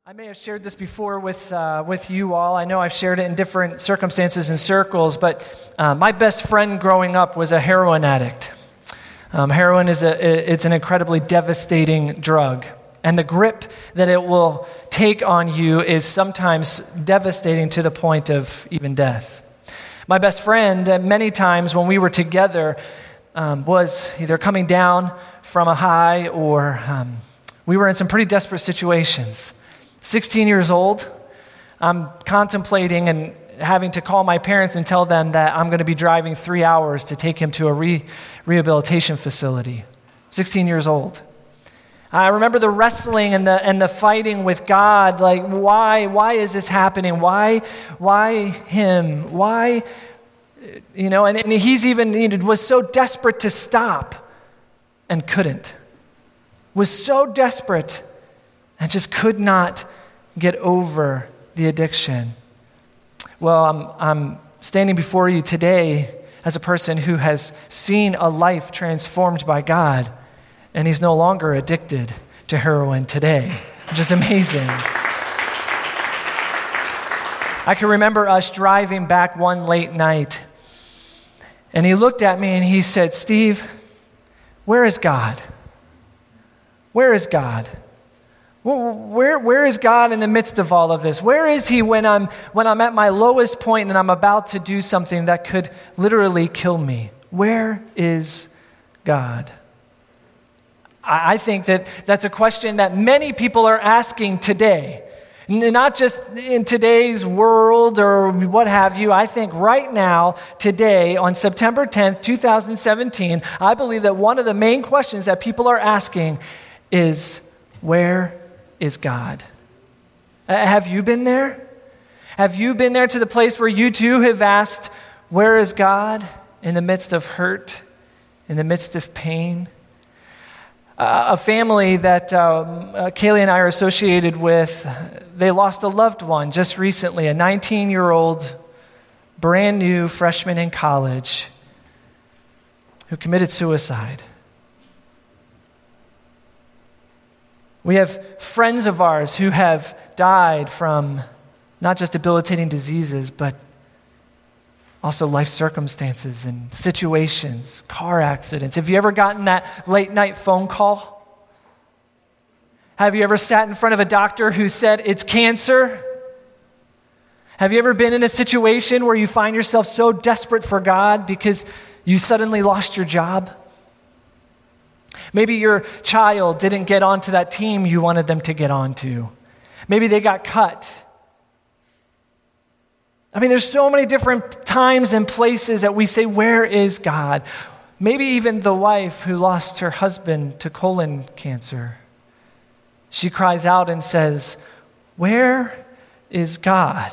I may have shared this before with you all. I know I've shared it in different circumstances and circles, but my best friend growing up was a heroin addict. Heroin it's an incredibly devastating drug, and the grip that it will take on you is sometimes devastating to the point of even death. My best friend, many times when we were together, was either coming down from a high or we were in some pretty desperate situations. 16 years old, I'm contemplating and having to call my parents and tell them that I'm going to be driving 3 hours to take him to a rehabilitation facility. 16 years old. I remember the wrestling and the fighting with God, like why is this happening? Why him? Why, and he's even was so desperate to stop and couldn't. Was so desperate and just could not get over the addiction. Well, I'm standing before you today as a person who has seen a life transformed by God, and he's no longer addicted to heroin today, which is amazing. I can remember us driving back one late night, and he looked at me and he said, "Steve, where is God? Where is God? Where is God in the midst of all of this? Where is he when I'm at my lowest point and I'm about to do something that could literally kill me? Where is God?" I think that's a question that many people are asking today. Not just in today's world or what have you. I think right now, today, on September 10th, 2017, I believe that one of the main questions that people are asking is, where is God? Have you been there? Have you been there to the place where you too have asked, where is God in the midst of hurt, in the midst of pain? A family that Kaylee and I are associated with, they lost a loved one just recently, a 19-year-old, brand new freshman in college who committed suicide. We have friends of ours who have died from not just debilitating diseases, but also life circumstances and situations, car accidents. Have you ever gotten that late night phone call? Have you ever sat in front of a doctor who said it's cancer? Have you ever been in a situation where you find yourself so desperate for God because you suddenly lost your job? Maybe your child didn't get onto that team you wanted them to get onto. Maybe they got cut. I mean, there's so many different times and places that we say, where is God? Maybe even the wife who lost her husband to colon cancer. She cries out and says, where is God?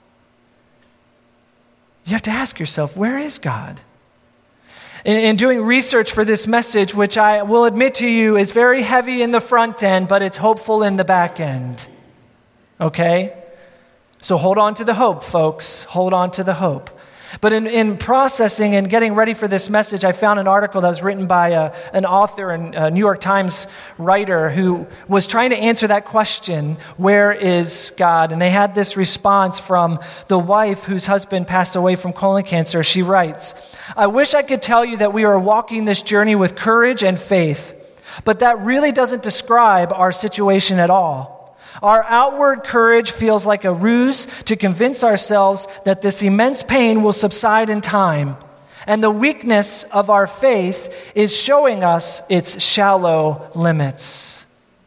You have to ask yourself, where is God? In doing research for this message, which I will admit to you is very heavy in the front end, but it's hopeful in the back end. Okay? So hold on to the hope, folks. Hold on to the hope. But in processing and getting ready for this message, I found an article that was written by an author and a New York Times writer who was trying to answer that question, where is God? And they had this response from the wife whose husband passed away from colon cancer. She writes, "I wish I could tell you that we are walking this journey with courage and faith, but that really doesn't describe our situation at all. Our outward courage feels like a ruse to convince ourselves that this immense pain will subside in time. And the weakness of our faith is showing us its shallow limits."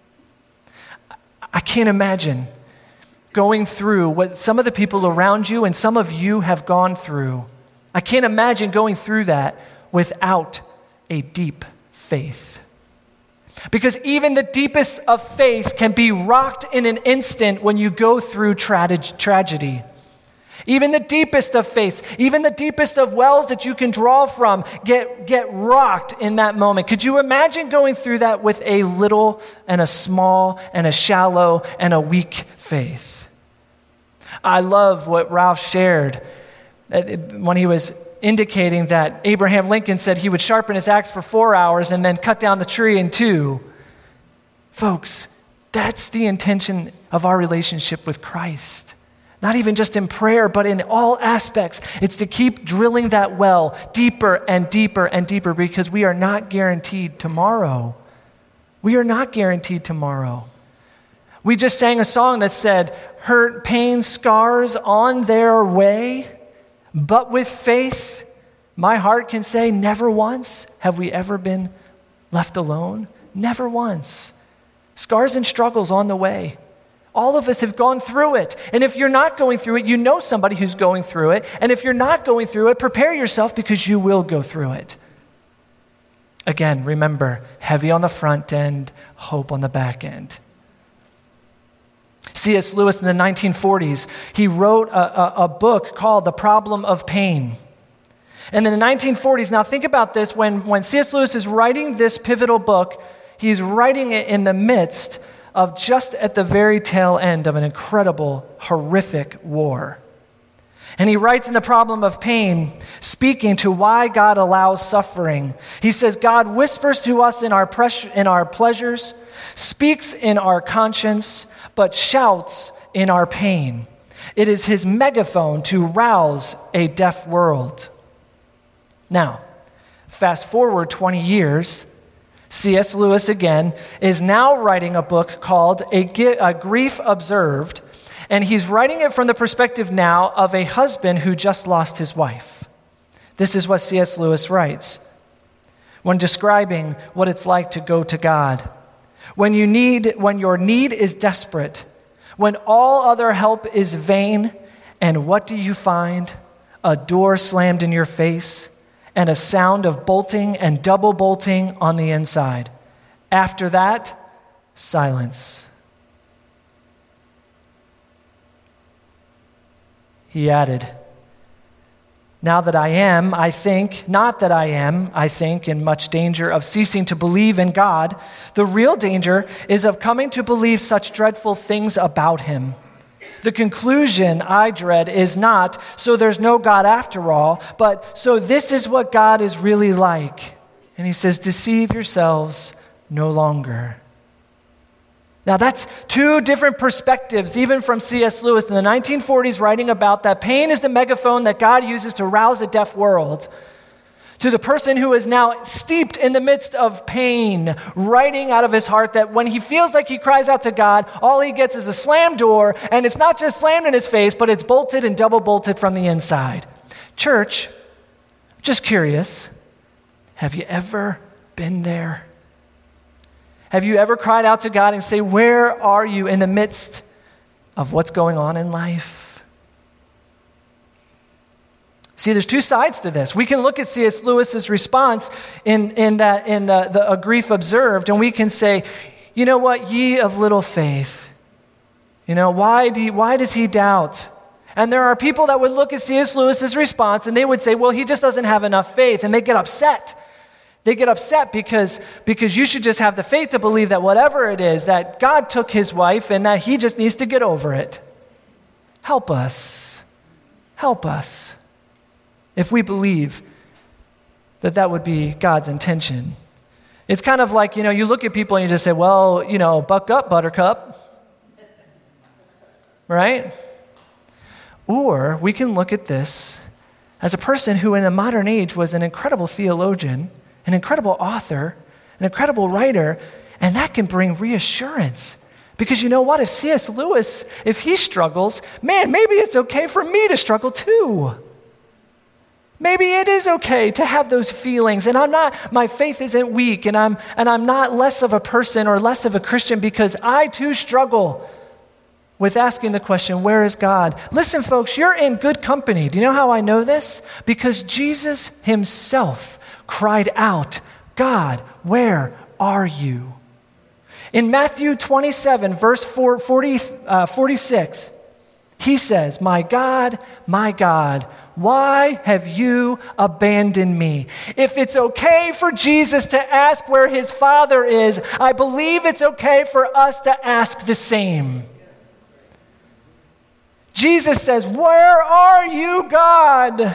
I can't imagine going through what some of the people around you and some of you have gone through. I can't imagine going through that without a deep faith. Because even the deepest of faith can be rocked in an instant when you go through tragedy. Even the deepest of faiths, even the deepest of wells that you can draw from get rocked in that moment. Could you imagine going through that with a little and a small and a shallow and a weak faith? I love what Ralph shared when he was indicating that Abraham Lincoln said he would sharpen his axe for 4 hours and then cut down the tree in 2. Folks, That's the intention of our relationship with Christ. Not even just in prayer, but in all aspects. It's to keep drilling that well deeper and deeper and deeper, because we are not guaranteed tomorrow. We are not guaranteed tomorrow. We just sang a song that said, hurt, pain, scars on their way, but with faith, my heart can say, never once have we ever been left alone. Never once. Scars and struggles on the way. All of us have gone through it. And if you're not going through it, you know somebody who's going through it. And if you're not going through it, prepare yourself, because you will go through it. Again, remember, heavy on the front end, hope on the back end. C.S. Lewis in the 1940s, he wrote a book called The Problem of Pain. And in the 1940s, now think about this, when C.S. Lewis is writing this pivotal book, he's writing it in the midst of just at the very tail end of an incredible, horrific war. And he writes in The Problem of Pain, speaking to why God allows suffering. He says, God whispers to us in our pleasures, speaks in our conscience, but shouts in our pain. It is his megaphone to rouse a deaf world. Now, fast forward 20 years, C.S. Lewis again is now writing a book called A Grief Observed, and he's writing it from the perspective now of a husband who just lost his wife. This is what C.S. Lewis writes when describing what it's like to go to God. When your need is desperate, when all other help is vain, and what do you find? A door slammed in your face, and a sound of bolting and double bolting on the inside. After that, silence. He added, now that I am, I think, not that I am, I think, in much danger of ceasing to believe in God, the real danger is of coming to believe such dreadful things about him. The conclusion I dread is not, so there's no God after all, but so this is what God is really like. And he says, deceive yourselves no longer. Now that's two different perspectives, even from C.S. Lewis in the 1940s, writing about that pain is the megaphone that God uses to rouse a deaf world, to the person who is now steeped in the midst of pain, writing out of his heart that when he feels like he cries out to God, all he gets is a slammed door, and it's not just slammed in his face, but it's bolted and double bolted from the inside. Church, just curious, have you ever been there? Have you ever cried out to God and say, where are you in the midst of what's going on in life? See, there's two sides to this. We can look at C.S. Lewis's response in A Grief Observed, and we can say, you know what, ye of little faith. You know, why does he doubt? And there are people that would look at C.S. Lewis's response and they would say, well, he just doesn't have enough faith, and they get upset. They get upset because you should just have the faith to believe that whatever it is, that God took his wife and that he just needs to get over it. Help us. Help us. If we believe that would be God's intention. It's kind of like, you look at people and you just say, well, buck up, buttercup. Right? Or we can look at this as a person who in the modern age was an incredible theologian, an incredible author, an incredible writer, and that can bring reassurance. Because you know what? If C.S. Lewis, if he struggles, man, maybe it's okay for me to struggle too. Maybe it is okay to have those feelings, and my faith isn't weak, and I'm not less of a person or less of a Christian because I too struggle with asking the question, where is God? Listen, folks, you're in good company. Do you know how I know this? Because Jesus himself cried out, God, where are you? In Matthew 27, verse 46, he says, my God, why have you abandoned me? If it's okay for Jesus to ask where his Father is, I believe it's okay for us to ask the same. Jesus says, where are you, God?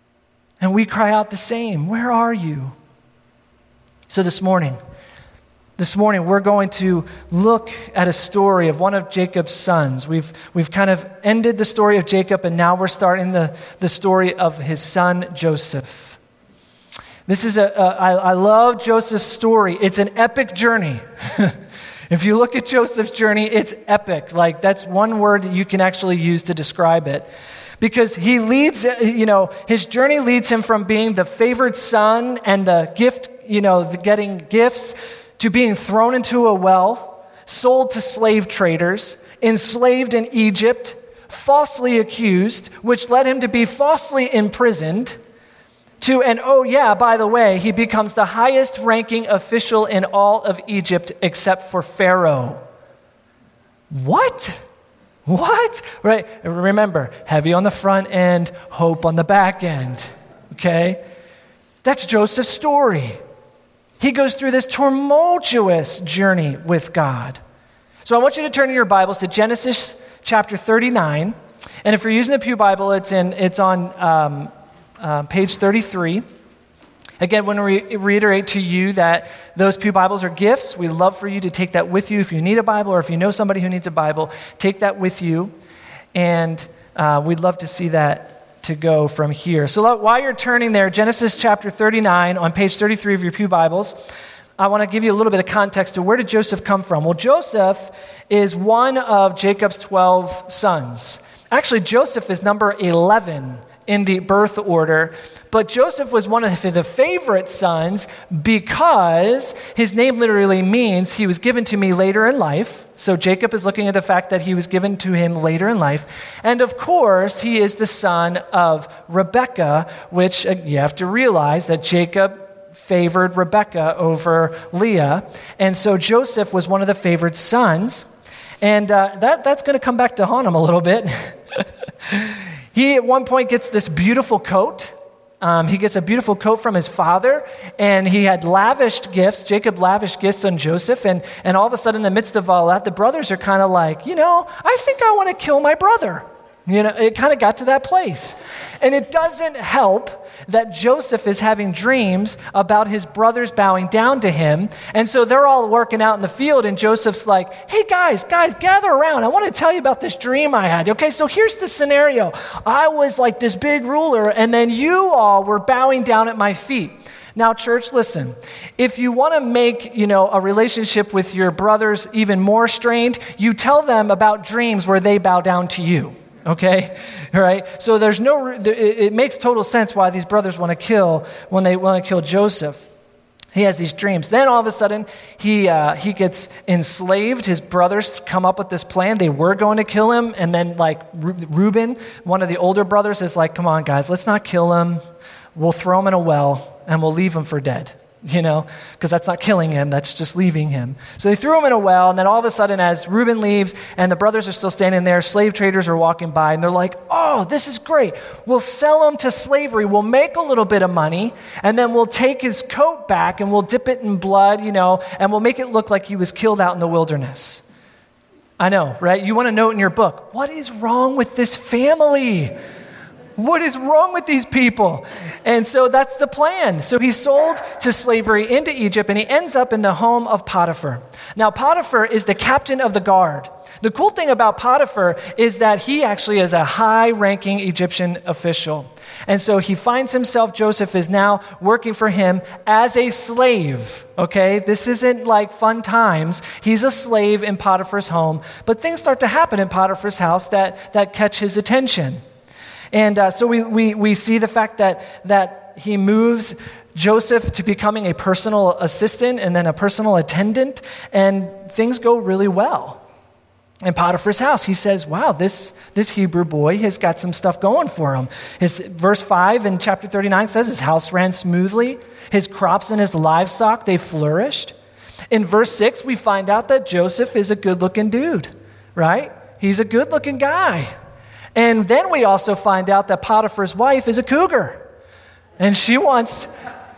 And we cry out the same, where are you? So this morning, This morning, we're going to look at a story of one of Jacob's sons. We've kind of ended the story of Jacob, and now we're starting the story of his son, Joseph. This is I love Joseph's story. It's an epic journey. If you look at Joseph's journey, it's epic. Like, that's one word that you can actually use to describe it. Because he leads, his journey leads him from being the favored son and the gift, the getting gifts, to being thrown into a well, sold to slave traders, enslaved in Egypt, falsely accused, which led him to be falsely imprisoned, and by the way, he becomes the highest ranking official in all of Egypt except for Pharaoh. What? Right? Remember, heavy on the front end, hope on the back end. Okay? That's Joseph's story. He goes through this tumultuous journey with God. So I want you to turn in your Bibles to Genesis chapter 39. And if you're using the Pew Bible, it's on page 33. Again, when we reiterate to you that those Pew Bibles are gifts, we love for you to take that with you. If you need a Bible or if you know somebody who needs a Bible, take that with you. And we'd love to see that to go from here. So while you're turning there, Genesis chapter 39 on page 33 of your Pew Bibles, I want to give you a little bit of context to where did Joseph come from? Well, Joseph is one of Jacob's 12 sons. Actually, Joseph is number 11 in the birth order, but Joseph was one of the favorite sons because his name literally means he was given to me later in life. So Jacob is looking at the fact that he was given to him later in life. And of course, he is the son of Rebekah, which you have to realize that Jacob favored Rebekah over Leah. And so Joseph was one of the favored sons. And that's going to come back to haunt him a little bit. He, at one point, gets this beautiful coat. He gets a beautiful coat from his father, and he had lavished gifts. Jacob lavished gifts on Joseph, and all of a sudden, in the midst of all that, the brothers are kind of like, I think I want to kill my brother. It kind of got to that place. And it doesn't help that Joseph is having dreams about his brothers bowing down to him. And so they're all working out in the field, and Joseph's like, hey, guys, gather around. I want to tell you about this dream I had. Okay, so here's the scenario. I was like this big ruler, and then you all were bowing down at my feet. Now, church, listen, if you want to make, a relationship with your brothers even more strained, you tell them about dreams where they bow down to you. Okay, all right. So it makes total sense why these brothers want to kill Joseph. He has these dreams. Then all of a sudden, he gets enslaved. His brothers come up with this plan. They were going to kill him, and then Reuben, one of the older brothers, is like, "Come on, guys, let's not kill him. We'll throw him in a well, and we'll leave him for dead." Because that's not killing him, that's just leaving him. So they threw him in a well, and then all of a sudden, as Reuben leaves, and the brothers are still standing there, slave traders are walking by, and they're like, oh, this is great. We'll sell him to slavery, we'll make a little bit of money, and then we'll take his coat back, and we'll dip it in blood, and we'll make it look like he was killed out in the wilderness. I know, right? You want to note in your book, what is wrong with this family? What is wrong with these people? And so that's the plan. So he's sold to slavery into Egypt, and he ends up in the home of Potiphar. Now, Potiphar is the captain of the guard. The cool thing about Potiphar is that he actually is a high-ranking Egyptian official. And so he finds himself, Joseph is now working for him as a slave, okay? This isn't like fun times. He's a slave in Potiphar's home, but things start to happen in Potiphar's house that catch his attention. And so we see the fact that he moves Joseph to becoming a personal assistant and then a personal attendant, and things go really well. In Potiphar's house, he says, wow, this Hebrew boy has got some stuff going for him. Verse 5 in chapter 39 says his house ran smoothly, his crops and his livestock, they flourished. In verse 6, we find out that Joseph is a good-looking dude, right? He's a good-looking guy. And then we also find out that Potiphar's wife is a cougar. And she wants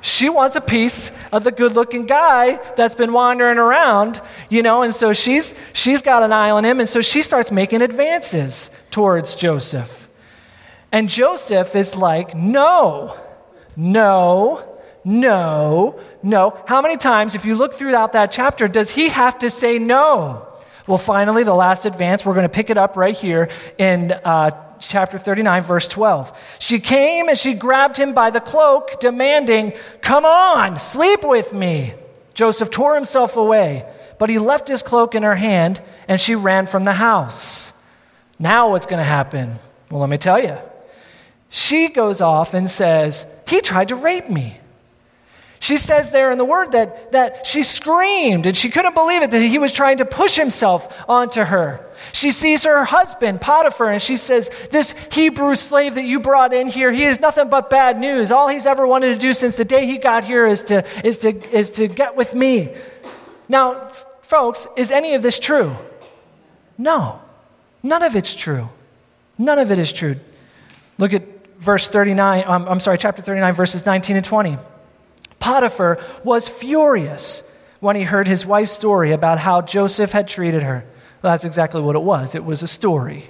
a piece of the good-looking guy that's been wandering around, and so she's got an eye on him, and so she starts making advances towards Joseph. And Joseph is like, no, No. How many times, if you look throughout that chapter, does he have to say no? Well, finally, the last advance, we're going to pick it up right here in chapter 39, verse 12. She came and she grabbed him by the cloak, demanding, "Come on, sleep with me." Joseph tore himself away, but he left his cloak in her hand, and she ran from the house. Now what's going to happen? Well, let me tell you. She goes off and says, "He tried to rape me." She says there in the word that she screamed and she couldn't believe it, that he was trying to push himself onto her. She sees her husband, Potiphar, and she says, "This Hebrew slave that you brought in here, he is nothing but bad news. All he's ever wanted to do since the day he got here is to get with me." Now, folks, is any of this true? No. None of it's true. None of it is true. Look at chapter 39, verses 19 and 20. Potiphar was furious when he heard his wife's story about how Joseph had treated her. Well, that's exactly what it was. It was a story.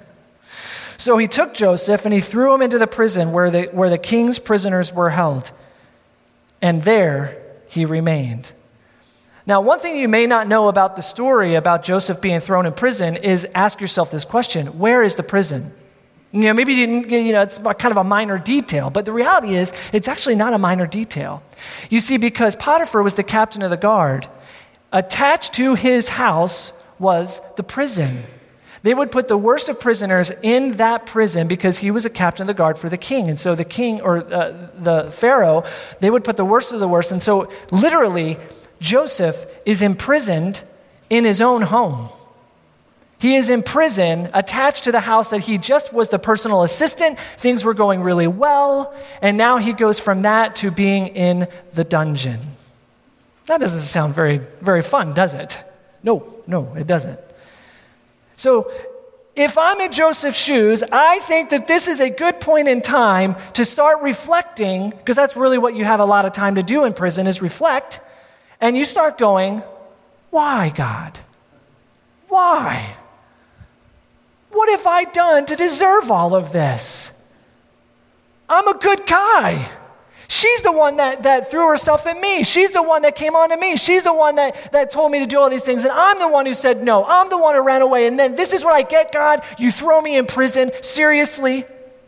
So he took Joseph and he threw him into the prison where the king's prisoners were held. And there he remained. Now, one thing you may not know about the story about Joseph being thrown in prison is ask yourself this question: where is the prison? Maybe you didn't, it's kind of a minor detail, but the reality is it's actually not a minor detail. You see, because Potiphar was the captain of the guard, attached to his house was the prison. They would put the worst of prisoners in that prison because he was a captain of the guard for the king. And so the king, or the Pharaoh, they would put the worst of the worst. And so literally, Joseph is imprisoned in his own home. He is in prison, attached to the house that he just was the personal assistant. Things were going really well, and now he goes from that to being in the dungeon. That doesn't sound very, very fun, does it? No, it doesn't. So if I'm in Joseph's shoes, I think that this is a good point in time to start reflecting, because that's really what you have a lot of time to do in prison, is reflect, and you start going, why, God? Why? What have I done to deserve all of this? I'm a good guy. She's the one that threw herself at me. She's the one that came on to me. She's the one that told me to do all these things. And I'm the one who said no. I'm the one who ran away. And then this is what I get, God. You throw me in prison. Seriously?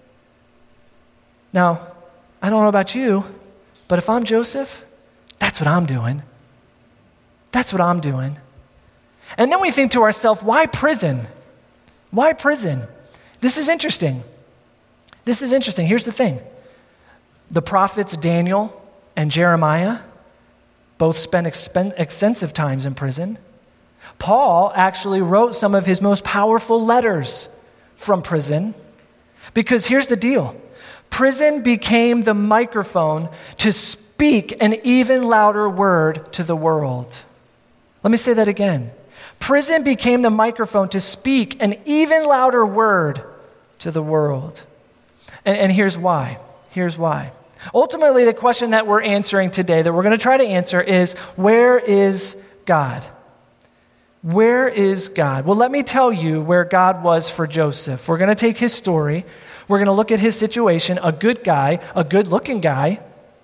Now, I don't know about you, but if I'm Joseph, that's what I'm doing. That's what I'm doing. And then we think to ourselves, why prison? Why prison? This is interesting. Here's the thing. The prophets Daniel and Jeremiah both spent extensive times in prison. Paul actually wrote some of his most powerful letters from prison, because here's the deal. Prison became the microphone to speak an even louder word to the world. Let me say that again. Prison became the microphone to speak an even louder word to the world. And here's why. Ultimately, the question that we're answering today, that we're going to try to answer, is, where is God? Where is God? Well, let me tell you where God was for Joseph. We're going to take his story. We're going to look at his situation, a good guy, a good-looking guy,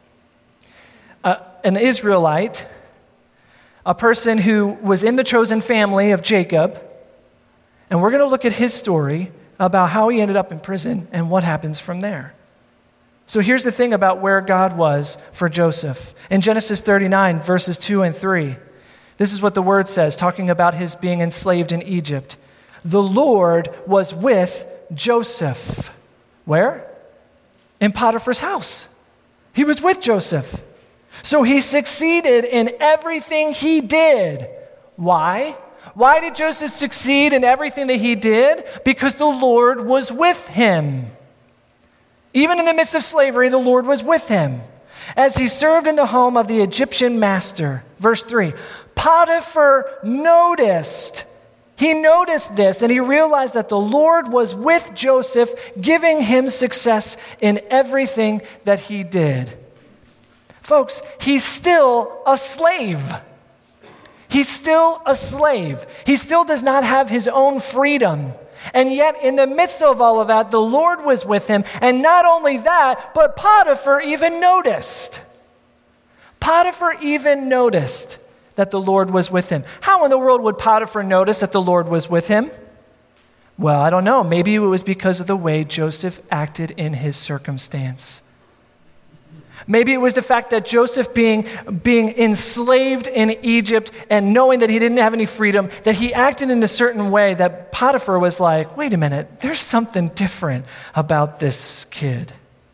an Israelite, a person who was in the chosen family of Jacob, and we're going to look at his story about how he ended up in prison and what happens from there. So here's the thing about where God was for Joseph. In Genesis 39, verses 2 and 3, this is what the word says, talking about his being enslaved in Egypt. The Lord was with Joseph. Where? In Potiphar's house. He was with Joseph. So he succeeded in everything he did. Why? Why did Joseph succeed in everything that he did? Because the Lord was with him. Even in the midst of slavery, the Lord was with him. As he served in the home of the Egyptian master. Verse 3, Potiphar noticed. He noticed this, and he realized that the Lord was with Joseph, giving him success in everything that he did. Folks, he's still a slave. He's still a slave. He still does not have his own freedom. And yet, in the midst of all of that, the Lord was with him. And not only that, but Potiphar even noticed. Potiphar even noticed that the Lord was with him. How in the world would Potiphar notice that the Lord was with him? Well, I don't know. Maybe it was because of the way Joseph acted in his circumstance. Maybe it was the fact that Joseph being enslaved in Egypt and knowing that he didn't have any freedom, that he acted in a certain way that Potiphar was like, wait a minute, there's something different about this kid.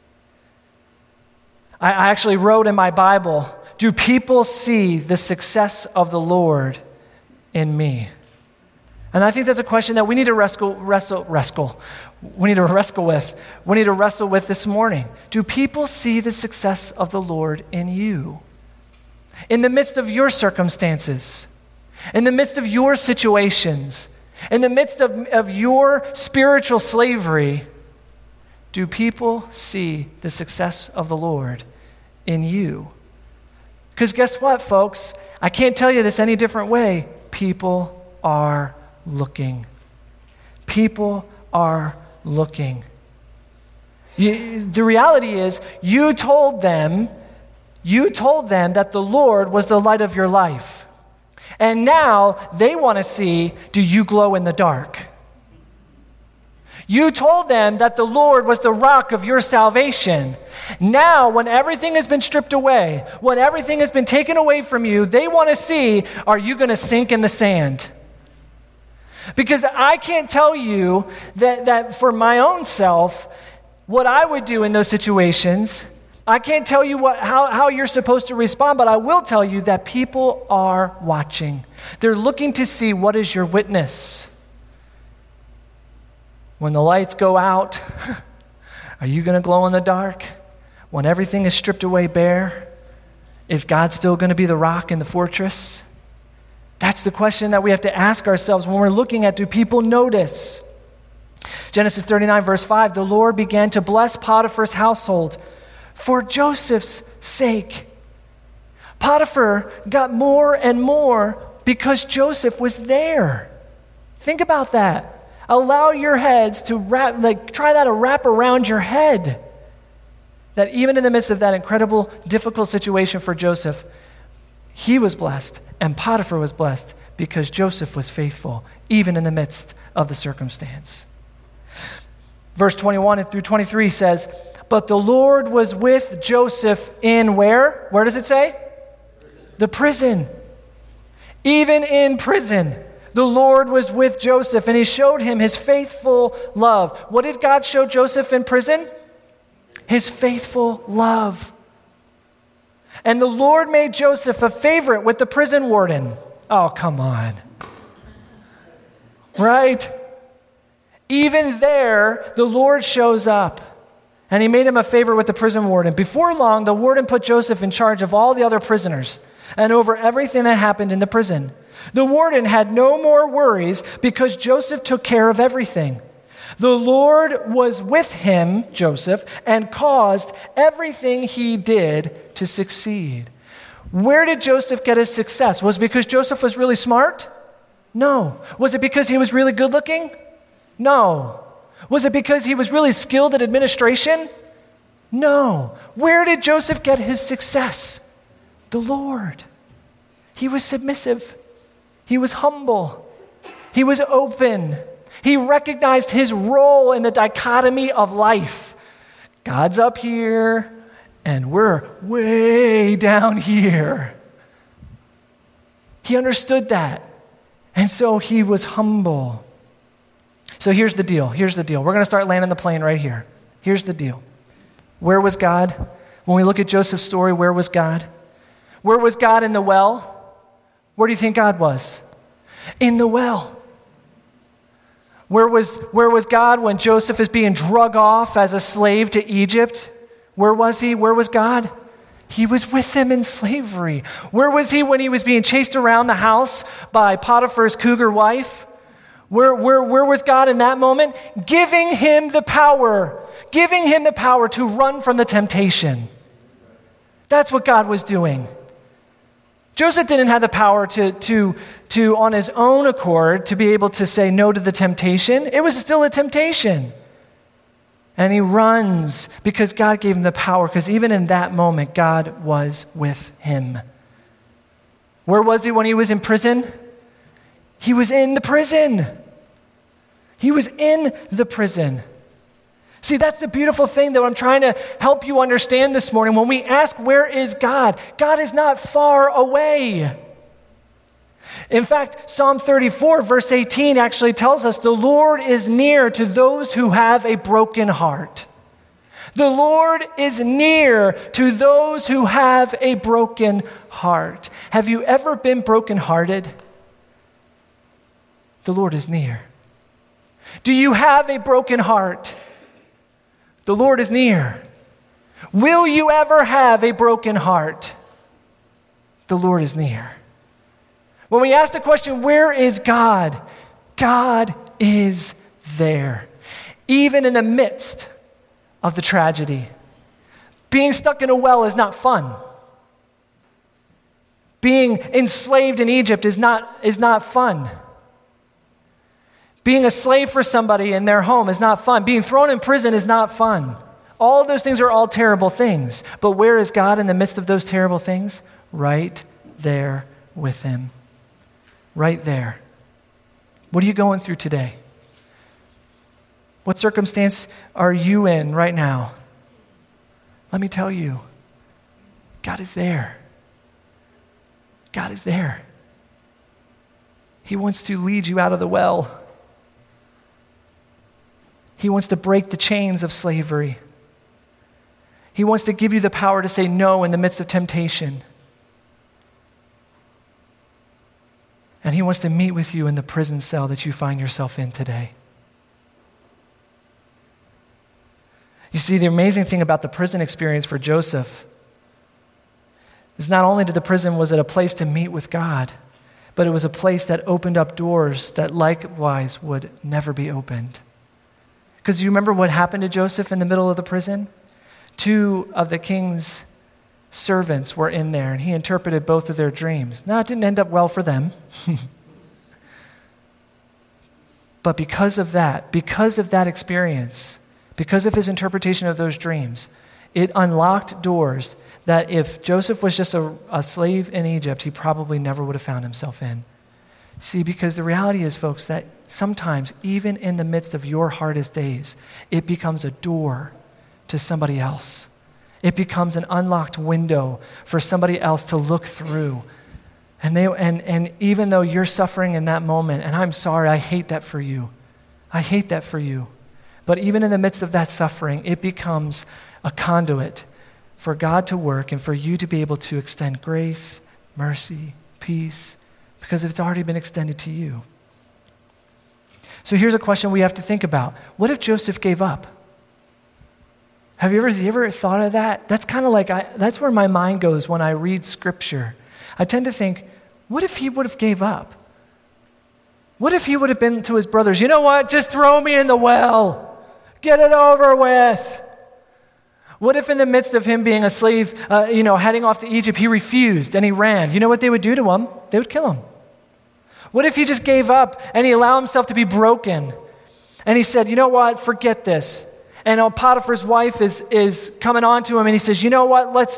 I actually wrote in my Bible, do people see the success of the Lord in me? And I think that's a question that we need to wrestle with this morning. Do people see the success of the Lord in you? In the midst of your circumstances, in the midst of your situations, in the midst of your spiritual slavery, do people see the success of the Lord in you? Because guess what, folks? I can't tell you this any different way. People are looking. People are looking. The reality is, you told them that the Lord was the light of your life. And now they want to see, do you glow in the dark? You told them that the Lord was the rock of your salvation. Now, when everything has been stripped away, when everything has been taken away from you, they want to see, are you going to sink in the sand? Because I can't tell you that for my own self, what I would do in those situations. I can't tell you how you're supposed to respond, but I will tell you that people are watching. They're looking to see, what is your witness? When the lights go out, are you going to glow in the dark? When everything is stripped away bare, is God still going to be the rock and the fortress? That's the question that we have to ask ourselves when we're looking at, do people notice? Genesis 39, verse 5, the Lord began to bless Potiphar's household for Joseph's sake. Potiphar got more and more because Joseph was there. Think about that. Allow your heads to try that to wrap around your head. That even in the midst of that incredible, difficult situation for Joseph, he was blessed and Potiphar was blessed because Joseph was faithful, even in the midst of the circumstance. Verse 21 through 23 says, but the Lord was with Joseph in where? Where does it say? The prison. Even in prison, the Lord was with Joseph, and he showed him his faithful love. What did God show Joseph in prison? His faithful love. And the Lord made Joseph a favorite with the prison warden. Oh, come on. Right? Even there, the Lord shows up. And he made him a favorite with the prison warden. Before long, the warden put Joseph in charge of all the other prisoners and over everything that happened in the prison. The warden had no more worries because Joseph took care of everything. The Lord was with him, Joseph, and caused everything he did to succeed. Where did Joseph get his success? Was it because Joseph was really smart? No. Was it because he was really good looking? No. Was it because he was really skilled at administration? No. Where did Joseph get his success? The Lord. He was submissive. He was humble. He was open. He recognized his role in the dichotomy of life. God's up here, and we're way down here. He understood that. And so he was humble. So here's the deal. We're going to start landing the plane right here. Here's the deal. Where was God? When we look at Joseph's story, where was God? Where was God in the well? Where do you think God was? In the well. Where was God when Joseph is being drug off as a slave to Egypt? Where was he? Where was God? He was with them in slavery. Where was he when he was being chased around the house by Potiphar's cougar wife? Where was God in that moment? Giving him the power to run from the temptation. That's what God was doing. Joseph didn't have the power to on his own accord, to be able to say no to the temptation. It was still a temptation. And he runs because God gave him the power, because even in that moment, God was with him. Where was he when he was in prison? He was in the prison. He was in the prison. See, that's the beautiful thing that I'm trying to help you understand this morning. When we ask, where is God? God is not far away. In fact, Psalm 34, verse 18 actually tells us the Lord is near to those who have a broken heart. The Lord is near to those who have a broken heart. Have you ever been brokenhearted? The Lord is near. Do you have a broken heart? The Lord is near. Will you ever have a broken heart? The Lord is near. When we ask the question, where is God? God is there. Even in the midst of the tragedy. Being stuck in a well is not fun. Being enslaved in Egypt is not fun. Being a slave for somebody in their home is not fun. Being thrown in prison is not fun. All of those things are all terrible things. But where is God in the midst of those terrible things? Right there with him. Right there. What are you going through today? What circumstance are you in right now? Let me tell you, God is there. God is there. He wants to lead you out of the well. He wants to break the chains of slavery. He wants to give you the power to say no in the midst of temptation. And he wants to meet with you in the prison cell that you find yourself in today. You see, the amazing thing about the prison experience for Joseph is not only did the prison was it a place to meet with God, but it was a place that opened up doors that likewise would never be opened. Because you remember what happened to Joseph in the middle of the prison? 2 of the king's servants were in there, and he interpreted both of their dreams. Now, it didn't end up well for them. But because of that experience, because of his interpretation of those dreams, it unlocked doors that if Joseph was just a slave in Egypt, he probably never would have found himself in. See, because the reality is, folks, that sometimes, even in the midst of your hardest days, it becomes a door to somebody else. It becomes an unlocked window for somebody else to look through. And even though you're suffering in that moment, and I'm sorry, I hate that for you. I hate that for you. But even in the midst of that suffering, it becomes a conduit for God to work and for you to be able to extend grace, mercy, peace, because it's already been extended to you. So here's a question we have to think about. What if Joseph gave up? Have you ever thought of that? That's kind of like, that's where my mind goes when I read Scripture. I tend to think, what if he would have gave up? What if he would have been to his brothers, you know what, just throw me in the well. Get it over with. What if in the midst of him being a slave, heading off to Egypt, he refused and he ran? You know what they would do to him? They would kill him. What if he just gave up and he allowed himself to be broken? And he said, you know what, forget this. And Potiphar's wife is coming on to him and he says, you know what, let's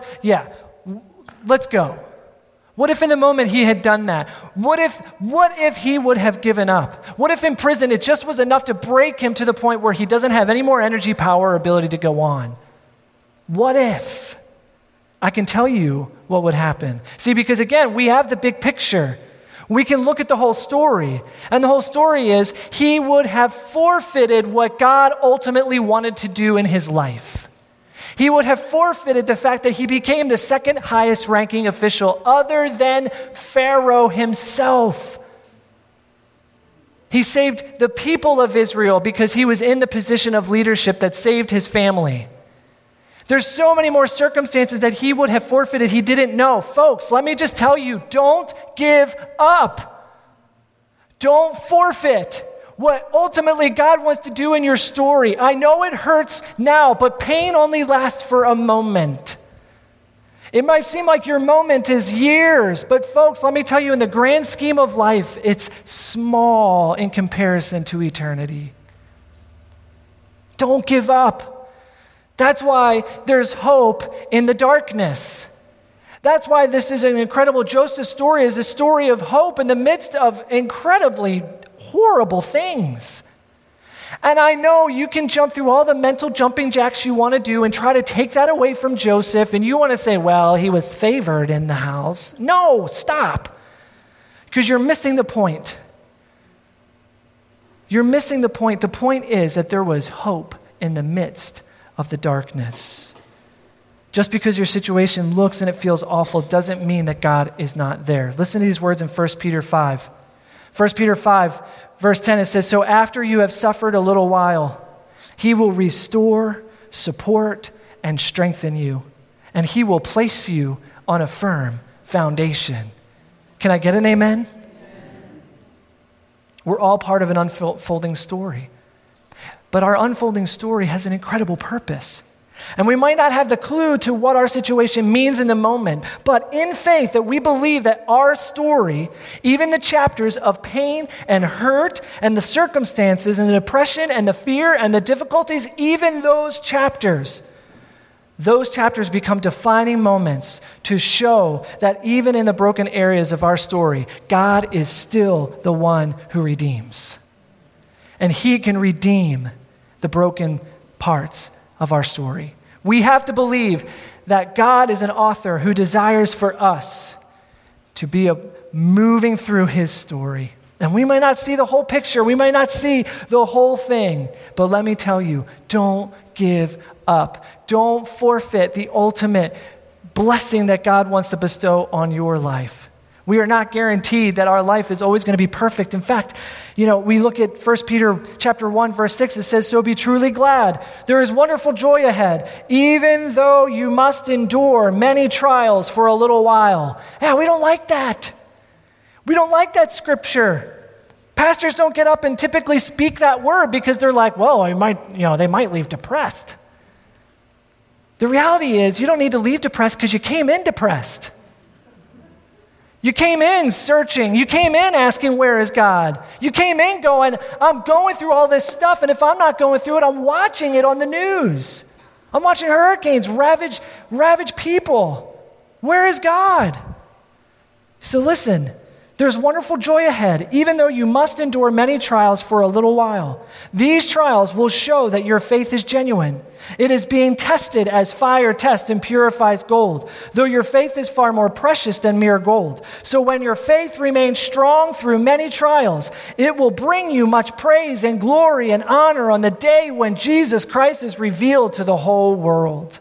go. What if in the moment he had done that? What if he would have given up? What if in prison it just was enough to break him to the point where he doesn't have any more energy, power, or ability to go on? What if? I can tell you what would happen. See, because again, we have the big picture. We can look at the whole story. And the whole story is he would have forfeited what God ultimately wanted to do in his life. He would have forfeited the fact that he became the second highest ranking official other than Pharaoh himself. He saved the people of Israel because he was in the position of leadership that saved his family. There's so many more circumstances that he would have forfeited he didn't know. Folks, let me just tell you, don't give up. Don't forfeit what ultimately God wants to do in your story. I know it hurts now, but pain only lasts for a moment. It might seem like your moment is years, but folks, let me tell you, in the grand scheme of life, it's small in comparison to eternity. Don't give up. That's why there's hope in the darkness. That's why this is an incredible Joseph story, is a story of hope in the midst of incredibly horrible things. And I know you can jump through all the mental jumping jacks you want to do and try to take that away from Joseph, and you want to say, well, he was favored in the house. No, stop. Because you're missing the point. You're missing the point. The point is that there was hope in the midst of the darkness. Just because your situation looks and it feels awful doesn't mean that God is not there. Listen to these words in 1 Peter 5. 1 Peter 5, verse 10, it says, so after you have suffered a little while, he will restore, support, and strengthen you, and he will place you on a firm foundation. Can I get an amen? We're all part of an unfolding story. But our unfolding story has an incredible purpose. And we might not have the clue to what our situation means in the moment, but in faith that we believe that our story, even the chapters of pain and hurt and the circumstances and the depression and the fear and the difficulties, even those chapters become defining moments to show that even in the broken areas of our story, God is still the one who redeems. And he can redeem the broken parts of our story. We have to believe that God is an author who desires for us to be moving through his story. And we might not see the whole picture. We might not see the whole thing. But let me tell you, don't give up. Don't forfeit the ultimate blessing that God wants to bestow on your life. We are not guaranteed that our life is always going to be perfect. In fact, we look at 1 Peter chapter 1, verse 6. It says, so be truly glad. There is wonderful joy ahead, even though you must endure many trials for a little while. Yeah, we don't like that. We don't like that scripture. Pastors don't get up and typically speak that word because they're like, well, they might leave depressed. The reality is you don't need to leave depressed because you came in depressed. You came in searching. You came in asking, where is God? You came in going, I'm going through all this stuff, and if I'm not going through it, I'm watching it on the news. I'm watching hurricanes ravage people. Where is God? So listen, there's wonderful joy ahead, even though you must endure many trials for a little while. These trials will show that your faith is genuine. It is being tested as fire tests and purifies gold, though your faith is far more precious than mere gold. So when your faith remains strong through many trials, it will bring you much praise and glory and honor on the day when Jesus Christ is revealed to the whole world.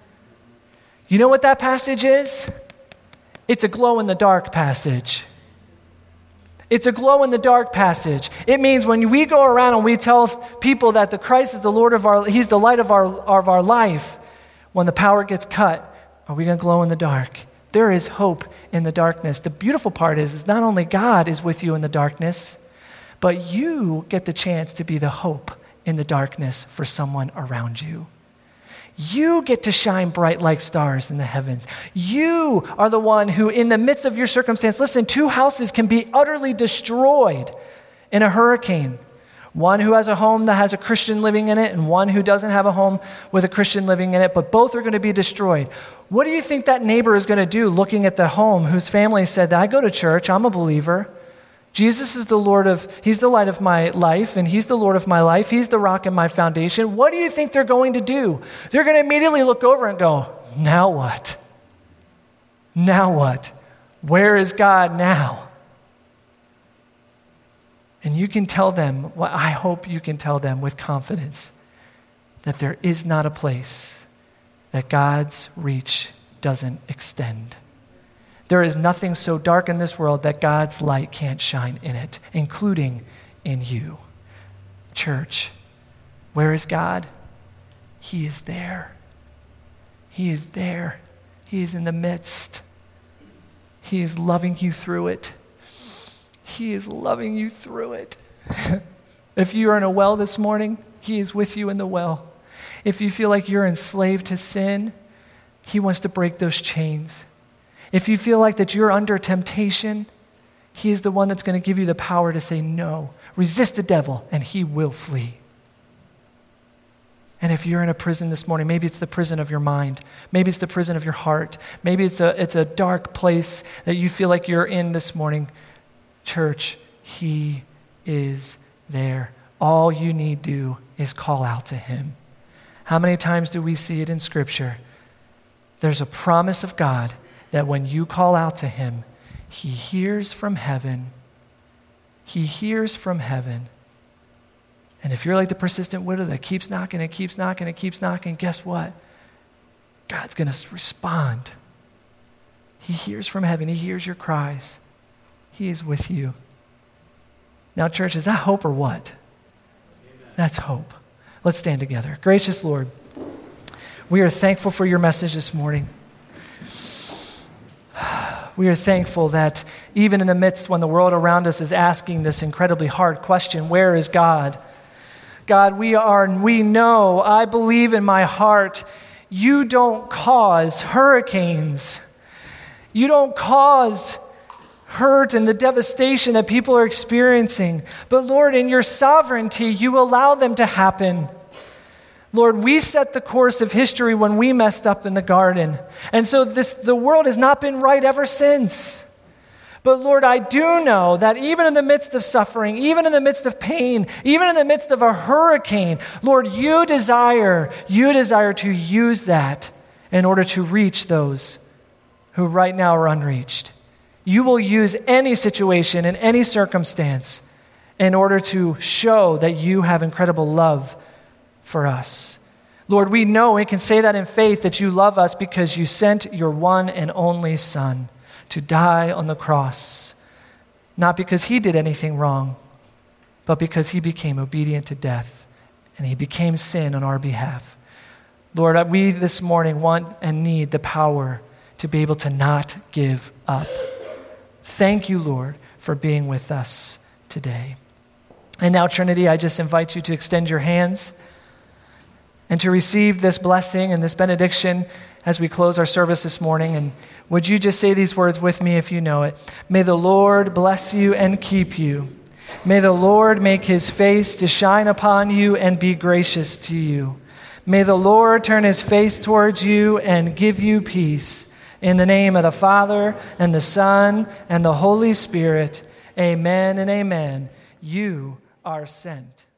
You know what that passage is? It's a glow-in-the-dark passage. It's a glow-in-the-dark passage. It means when we go around and we tell people that the Christ is the Lord He's the light of our life, when the power gets cut, are we going to glow in the dark? There is hope in the darkness. The beautiful part is not only God is with you in the darkness, but you get the chance to be the hope in the darkness for someone around you. You get to shine bright like stars in the heavens. You are the one who, in the midst of your circumstance, listen, 2 houses can be utterly destroyed in a hurricane. One who has a home that has a Christian living in it, and one who doesn't have a home with a Christian living in it, but both are going to be destroyed. What do you think that neighbor is going to do looking at the home whose family said, I go to church, I'm a believer. Jesus is he's the light of my life, and he's the Lord of my life. He's the rock in my foundation. What do you think they're going to do? They're going to immediately look over and go, now what? Now what? Where is God now? And you can tell them, well, I hope you can tell them with confidence that there is not a place that God's reach doesn't extend. There is nothing so dark in this world that God's light can't shine in it, including in you. Church, where is God? He is there. He is there. He is in the midst. He is loving you through it. He is loving you through it. If you are in a well this morning, he is with you in the well. If you feel like you're enslaved to sin, he wants to break those chains. If you feel like that you're under temptation, he is the one that's going to give you the power to say no. Resist the devil, and he will flee. And if you're in a prison this morning, maybe it's the prison of your mind. Maybe it's the prison of your heart. Maybe it's a dark place that you feel like you're in this morning. Church, he is there. All you need to do is call out to him. How many times do we see it in Scripture? There's a promise of God that when you call out to him, he hears from heaven. He hears from heaven. And if you're like the persistent widow that keeps knocking and keeps knocking and keeps knocking, guess what? God's going to respond. He hears from heaven. He hears your cries. He is with you. Now, church, is that hope or what? That's hope. Let's stand together. Gracious Lord, we are thankful for your message this morning. We are thankful that even in the midst when the world around us is asking this incredibly hard question, where is God? God, we know, I believe in my heart, you don't cause hurricanes. You don't cause hurt and the devastation that people are experiencing. But Lord, in your sovereignty, you allow them to happen. Lord, we set the course of history when we messed up in the garden. And so the world has not been right ever since. But Lord, I do know that even in the midst of suffering, even in the midst of pain, even in the midst of a hurricane, Lord, you desire to use that in order to reach those who right now are unreached. You will use any situation and any circumstance in order to show that you have incredible love for us. Lord, we know we can say that in faith that you love us because you sent your one and only Son to die on the cross, not because he did anything wrong, but because he became obedient to death and he became sin on our behalf. Lord, we this morning want and need the power to be able to not give up. Thank you, Lord, for being with us today. And now, Trinity, I just invite you to extend your hands and to receive this blessing and this benediction as we close our service this morning. And would you just say these words with me if you know it? May the Lord bless you and keep you. May the Lord make his face to shine upon you and be gracious to you. May the Lord turn his face towards you and give you peace. In the name of the Father, and the Son, and the Holy Spirit, amen and amen. You are sent.